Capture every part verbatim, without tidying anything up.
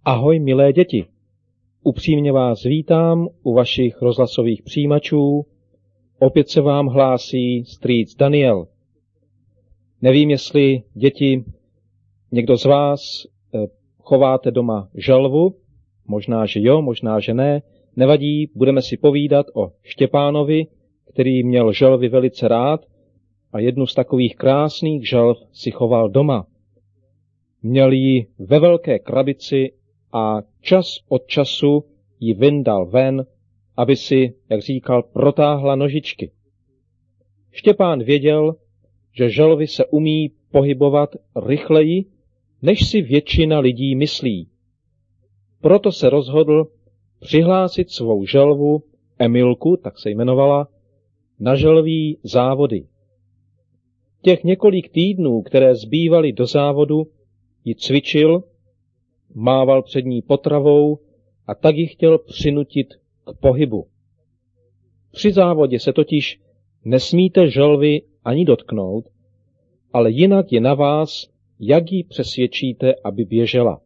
Ahoj, milé děti. Upřímně vás vítám u vašich rozhlasových přijímačů. Opět se vám hlásí strýc Daniel. Nevím, jestli, děti, někdo z vás chováte doma želvu. Možná, že jo, možná, že ne. Nevadí, budeme si povídat o Štěpánovi, který měl želvy velice rád a jednu z takových krásných želv si choval doma. Měl ji ve velké krabici a čas od času ji vyndal ven, aby si, jak říkal, protáhla nožičky. Štěpán věděl, že želvy se umí pohybovat rychleji, než si většina lidí myslí. Proto se rozhodl přihlásit svou želvu, Emilku, tak se jmenovala, na želví závody. Těch několik týdnů, které zbývaly do závodu, ji cvičil, mával před ní potravou a tak ji chtěl přinutit k pohybu. Při závodě se totiž nesmíte želvy ani dotknout, ale jinak je na vás, jak ji přesvědčíte, aby běžela.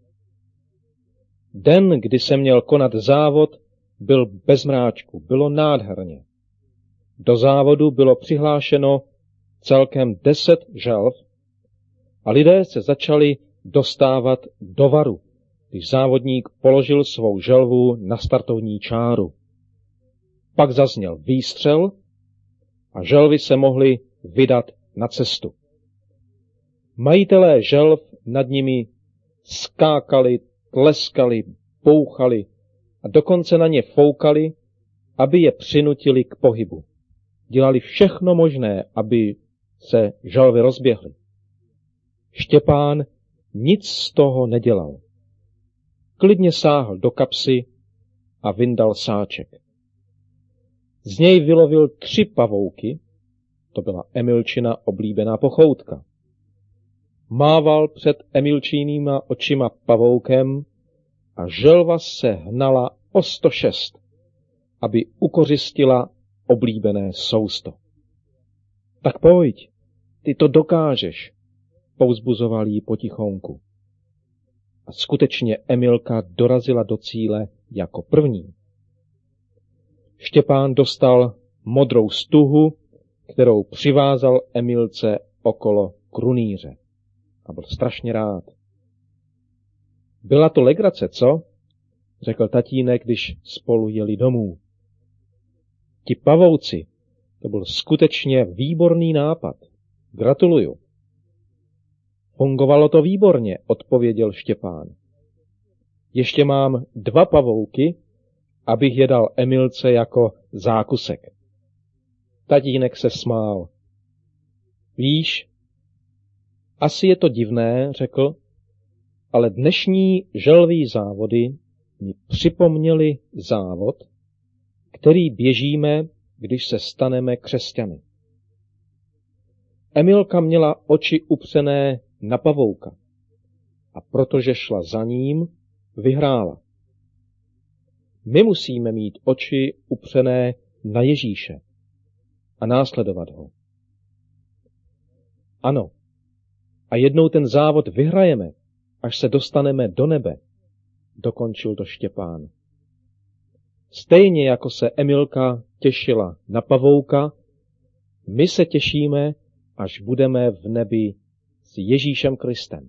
Den, kdy se měl konat závod, byl bez mráčku, bylo nádherně. Do závodu bylo přihlášeno celkem deset želv a lidé se začali dostávat do varu, když závodník položil svou želvu na startovní čáru. Pak zazněl výstřel a želvy se mohly vydat na cestu. Majitelé želv nad nimi skákali, tleskali, bouchali a dokonce na ně foukali, aby je přinutili k pohybu. Dělali všechno možné, aby se želvy rozběhly. Štěpán nic z toho nedělal. Klidně sáhl do kapsy a vyndal sáček. Z něj vylovil tři pavouky, to byla Emilčina oblíbená pochoutka. Mával před Emilčinýma očima pavoukem a želva se hnala o sto šest, aby ukořistila oblíbené sousto. Tak pojď, ty to dokážeš, povzbuzoval jí potichonku. A skutečně Emilka dorazila do cíle jako první. Štěpán dostal modrou stuhu, kterou přivázal Emilce okolo krunýře. A byl strašně rád. Byla to legrace, co? Řekl tatínek, když spolu jeli domů. Ti pavouci, to byl skutečně výborný nápad. Gratuluju. Fungovalo to výborně, odpověděl Štěpán. Ještě mám dva pavouky, abych je dal Emilce jako zákusek. Tatínek se smál. Víš, asi je to divné, řekl, ale dnešní želví závody mi připomněly závod, který běžíme, když se staneme křesťany. Emilka měla oči upřené na pavouka a protože šla za ním, vyhrála. My musíme mít oči upřené na Ježíše a následovat ho. Ano, a jednou ten závod vyhrajeme, až se dostaneme do nebe, dokončil to Štěpán. Stejně jako se Emilka těšila na pavouka, my se těšíme, až budeme v nebi s Ježíšem Kristem.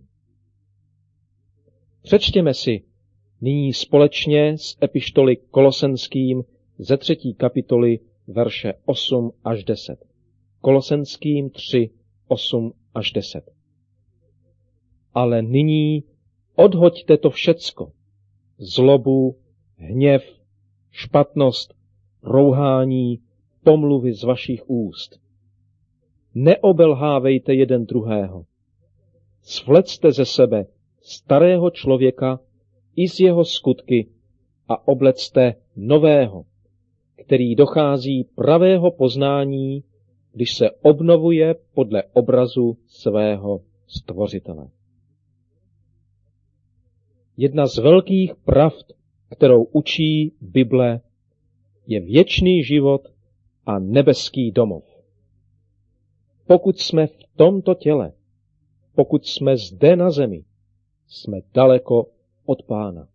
Přečtěme si nyní společně z epištoly Kolosenským ze třetí kapitoly verše osm až deset. Kolosenským tři, osm až deset. Ale nyní odhoďte to všecko, zlobu, hněv, špatnost, rouhání, pomluvy z vašich úst. Neobelhávejte jeden druhého. Svlecte ze sebe starého člověka i z jeho skutky a oblecte nového, který dochází pravého poznání, když se obnovuje podle obrazu svého stvořitele. Jedna z velkých pravd, kterou učí Bible, je věčný život a nebeský domov. Pokud jsme v tomto těle, pokud jsme zde na zemi, jsme daleko od Pána.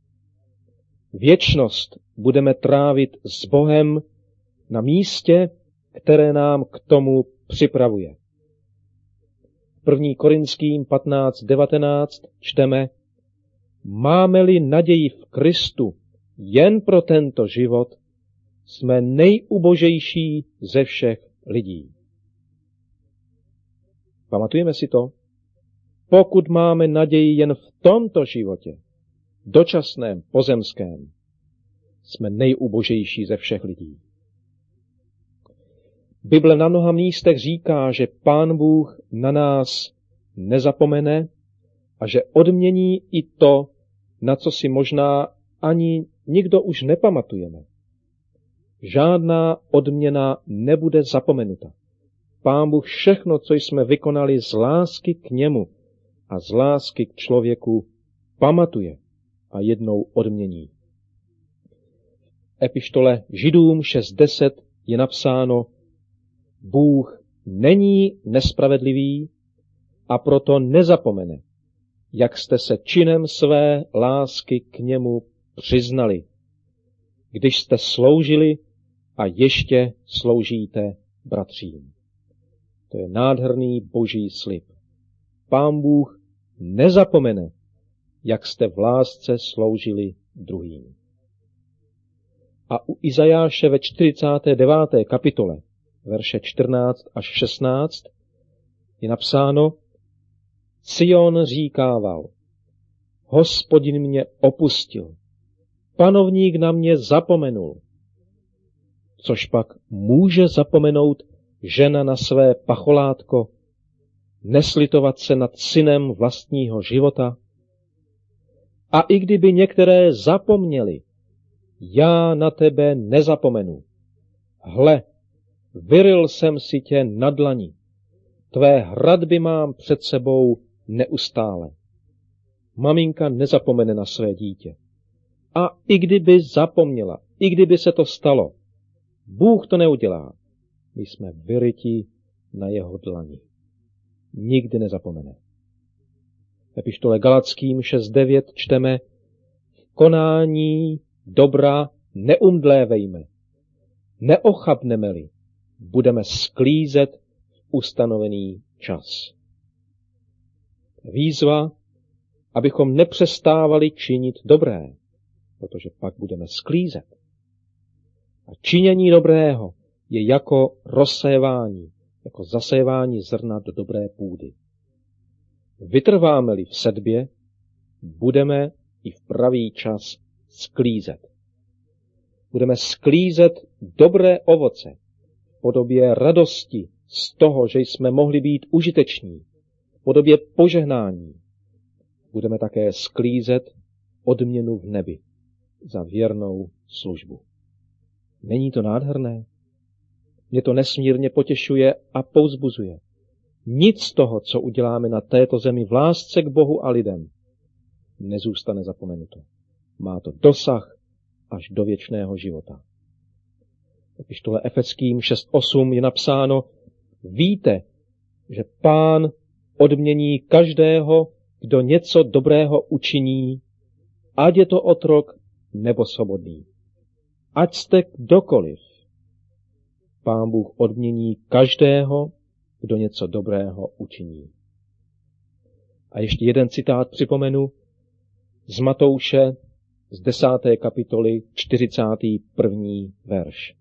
Věčnost budeme trávit s Bohem na místě, které nám k tomu připravuje. první Korinským patnáct devatenáct čteme: Máme-li naději v Kristu jen pro tento život, jsme nejubožejší ze všech lidí. Pamatujeme si to? Pokud máme naději jen v tomto životě, dočasném, pozemském, jsme nejubožejší ze všech lidí. Bible na mnoha místech říká, že Pán Bůh na nás nezapomene a že odmění i to, na co si možná ani nikdo už nepamatujeme. Žádná odměna nebude zapomenuta. Pán Bůh všechno, co jsme vykonali z lásky k němu a z lásky k člověku, pamatuje a jednou odmění. V epištole Židům šest deset je napsáno: Bůh není nespravedlivý a proto nezapomene, jak jste se činem své lásky k němu přiznali, když jste sloužili a ještě sloužíte bratřím. To je nádherný boží slib. Pán Bůh nezapomene, jak jste v lásce sloužili druhým. A u Izajáše ve čtyřicáté deváté kapitole, verše čtrnáct až šestnáct, je napsáno: Sion říkával: Hospodin mě opustil, panovník na mě zapomenul. Což pak může zapomenout žena na své pacholátko, neslitovat se nad synem vlastního života? A i kdyby některé zapomněli, já na tebe nezapomenu. Hle, vyryl jsem si tě na dlani, tvé hradby mám před sebou neustále. Maminka nezapomene na své dítě. A i kdyby zapomněla, i kdyby se to stalo, Bůh to neudělá. My jsme vyryti na jeho dlani. Nikdy nezapomene. V epištole Galackým šest devět čteme: V konání dobra neumdlévejme. Neochabneme-li, budeme sklízet v ustanovený čas. Výzva, abychom nepřestávali činit dobré, protože pak budeme sklízet. A činění dobrého je jako rozsévání, jako zasévání zrna do dobré půdy. Vytrváme-li v sedbě, budeme i v pravý čas sklízet. Budeme sklízet dobré ovoce v podobě radosti z toho, že jsme mohli být užiteční, v podobě požehnání. Budeme také sklízet odměnu v nebi za věrnou službu. Není to nádherné? Mě to nesmírně potěšuje a povzbuzuje. Nic z toho, co uděláme na této zemi v lásce k Bohu a lidem, nezůstane zapomenuto. Má to dosah až do věčného života. V epištole Efeským šest osm je napsáno: Víte, že Pán odmění každého, kdo něco dobrého učiní, ať je to otrok nebo svobodný. Ať jste kdokoliv, Pán Bůh odmění každého, kdo něco dobrého učiní. A ještě jeden citát připomenu z Matouše z desáté kapitoly čtyřicátý první verš.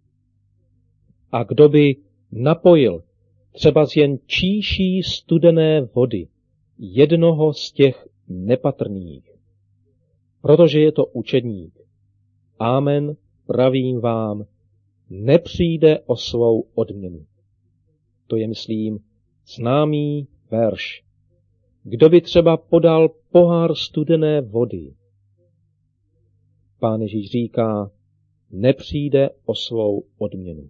A kdo by napojil třeba z jen číší studené vody jednoho z těch nepatrných, protože je to učedník, amen, pravím vám, nepřijde o svou odměnu. To je, myslím, známý verš. Kdo by třeba podal pohár studené vody, Pán Ježíš říká, nepřijde o svou odměnu.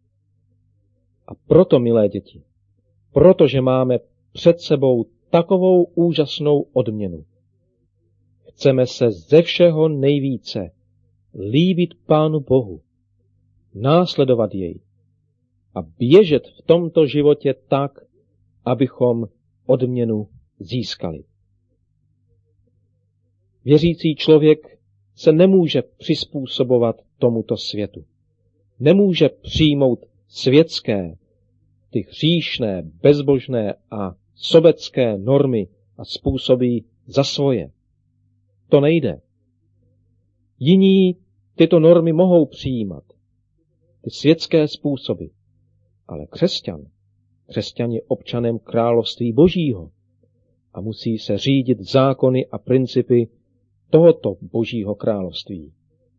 A proto, milé děti, protože máme před sebou takovou úžasnou odměnu, chceme se ze všeho nejvíce líbit Pánu Bohu, následovat jej a běžet v tomto životě tak, abychom odměnu získali. Věřící člověk se nemůže přizpůsobovat tomuto světu. Nemůže přijmout světské, ty hříšné, bezbožné a sobecké normy a způsoby za svoje. To nejde. Jiní tyto normy mohou přijímat, ty světské způsoby, ale křesťan, křesťan je občanem království Božího a musí se řídit zákony a principy tohoto Božího království.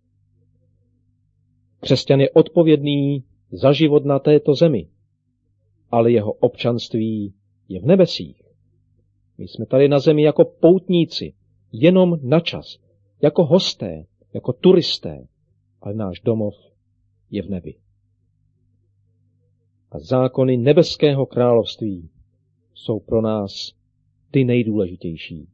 Křesťan je odpovědný za život na této zemi, ale jeho občanství je v nebesích. My jsme tady na zemi jako poutníci, jenom na čas, jako hosté, jako turisté, ale náš domov je v nebi. A zákony nebeského království jsou pro nás ty nejdůležitější.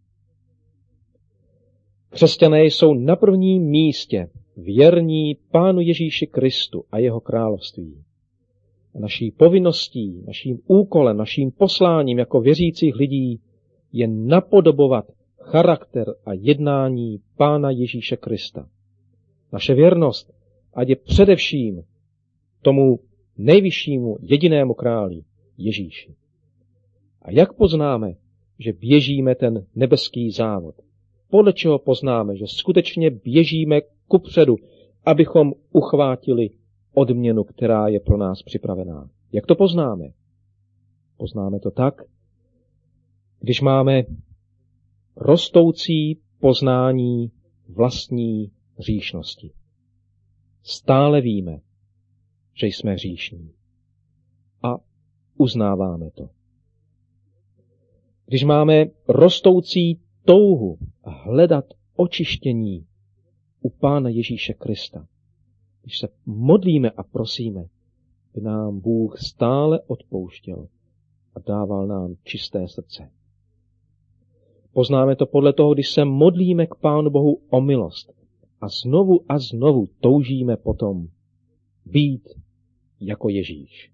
Křesťané jsou na prvním místě věrní Pánu Ježíši Kristu a jeho království. A naší povinností, naším úkolem, naším posláním jako věřících lidí je napodobovat charakter a jednání Pána Ježíše Krista. Naše věrnost, ať je především tomu nejvyššímu jedinému králi Ježíši. A jak poznáme, že běžíme ten nebeský závod? Podle čeho poznáme, že skutečně běžíme kupředu, abychom uchvátili odměnu, která je pro nás připravená? Jak to poznáme? Poznáme to tak, když máme rostoucí poznání vlastní hříšnosti. Stále víme, že jsme hříšní. A uznáváme to. Když máme rostoucí touhu hledat očištění u Pána Ježíše Krista, když se modlíme a prosíme, by nám Bůh stále odpouštěl a dával nám čisté srdce. Poznáme to podle toho, když se modlíme k Pánu Bohu o milost a znovu a znovu toužíme potom být jako Ježíš.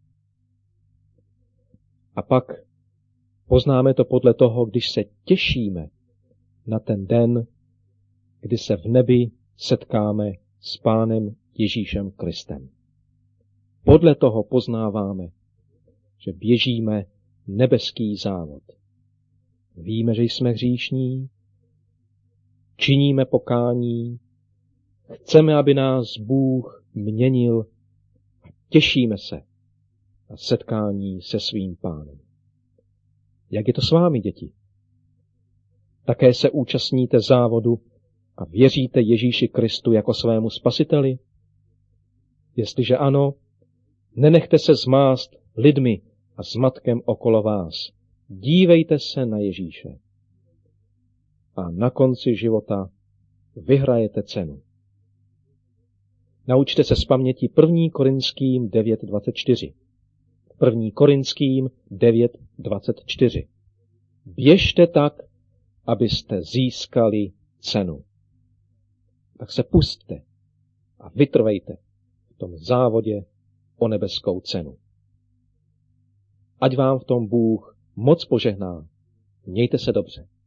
A pak poznáme to podle toho, když se těšíme na ten den, kdy se v nebi setkáme s Pánem Ježíšem Kristem. Podle toho poznáváme, že běžíme nebeský závod. Víme, že jsme hříšní, činíme pokání, chceme, aby nás Bůh měnil a těšíme se na setkání se svým Pánem. Jak je to s vámi, děti? Také se účastníte závodu a věříte Ježíši Kristu jako svému spasiteli? Jestliže ano, nenechte se zmást lidmi a zmatkem okolo vás. Dívejte se na Ježíše. A na konci života vyhrajete cenu. Naučte se z paměti první Korinským devět dvacet čtyři. první Korinským devět dvacet čtyři. Běžte tak, abyste získali cenu. Tak se pusťte a vytrvejte v tom závodě o nebeskou cenu. Ať vám v tom Bůh moc požehná. Mějte se dobře.